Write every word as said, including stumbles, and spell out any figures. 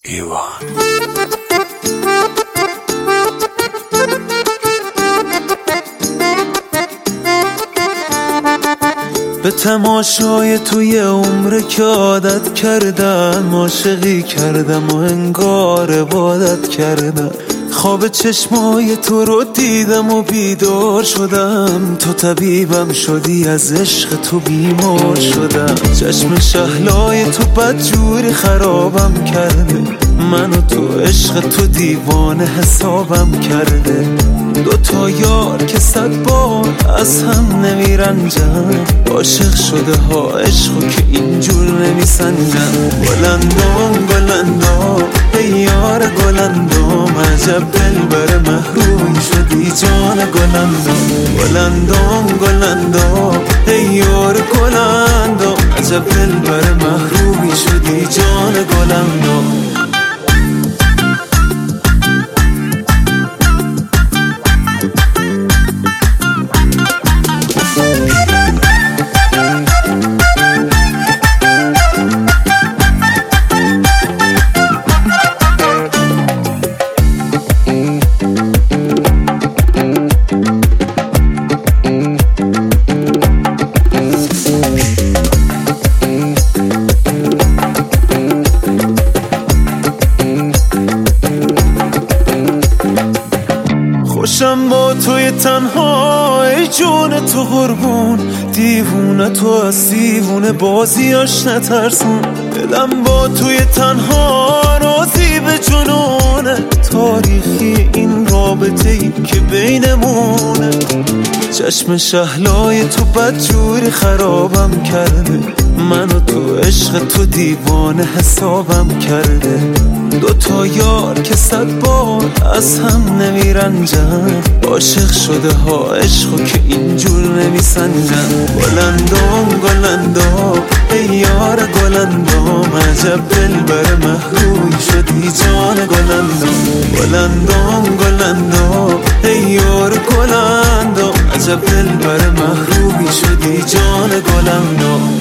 ایوان به تماشای توی عمر که عادت کردم، عاشقی کردم و انگار عبادت کردم. خواب چشمای تو رو دیدم و بیدار شدم، تو طبیبم شدی، از عشق تو بیمار شدم. چشم شهلای تو بدجوری خرابم کرده، من و تو عشق تو دیوانه حسابم کرده. دو تا یار که صد بار از هم نمیرنجن، عاشق شده ها عشقو که اینجور نمیسنجن. گلندام گلندام ای یار گلندام، عجب دلبر محرومی شدی جان گلندام. گلندام گلندام ای یار گلندام، عجب دلبر محرومی شدی جان گلندام. خوشم با توی تنها ای جون تو قربون، دیوونه تو از دیوونه بازیاش نترسون. دلم با توی تنها راضی به جنونه، تاریخی این رابطه ای که بینمونه. چشم شهلای تو بدجوری خرابم کرده، من و تو عشق تو دیوانه حسابم کرده. دو تا یار که صد بار از هم نمیرنجن، عاشق شده ها عشقو که اینجور نمیسنجن. گلندام گلندام ای یار گلندام، عجب دلبر محرومی شدی جان گلندام. گلندام گلندام ای یار گلندام، عجب دلبر محرومی شدی جان گلندام.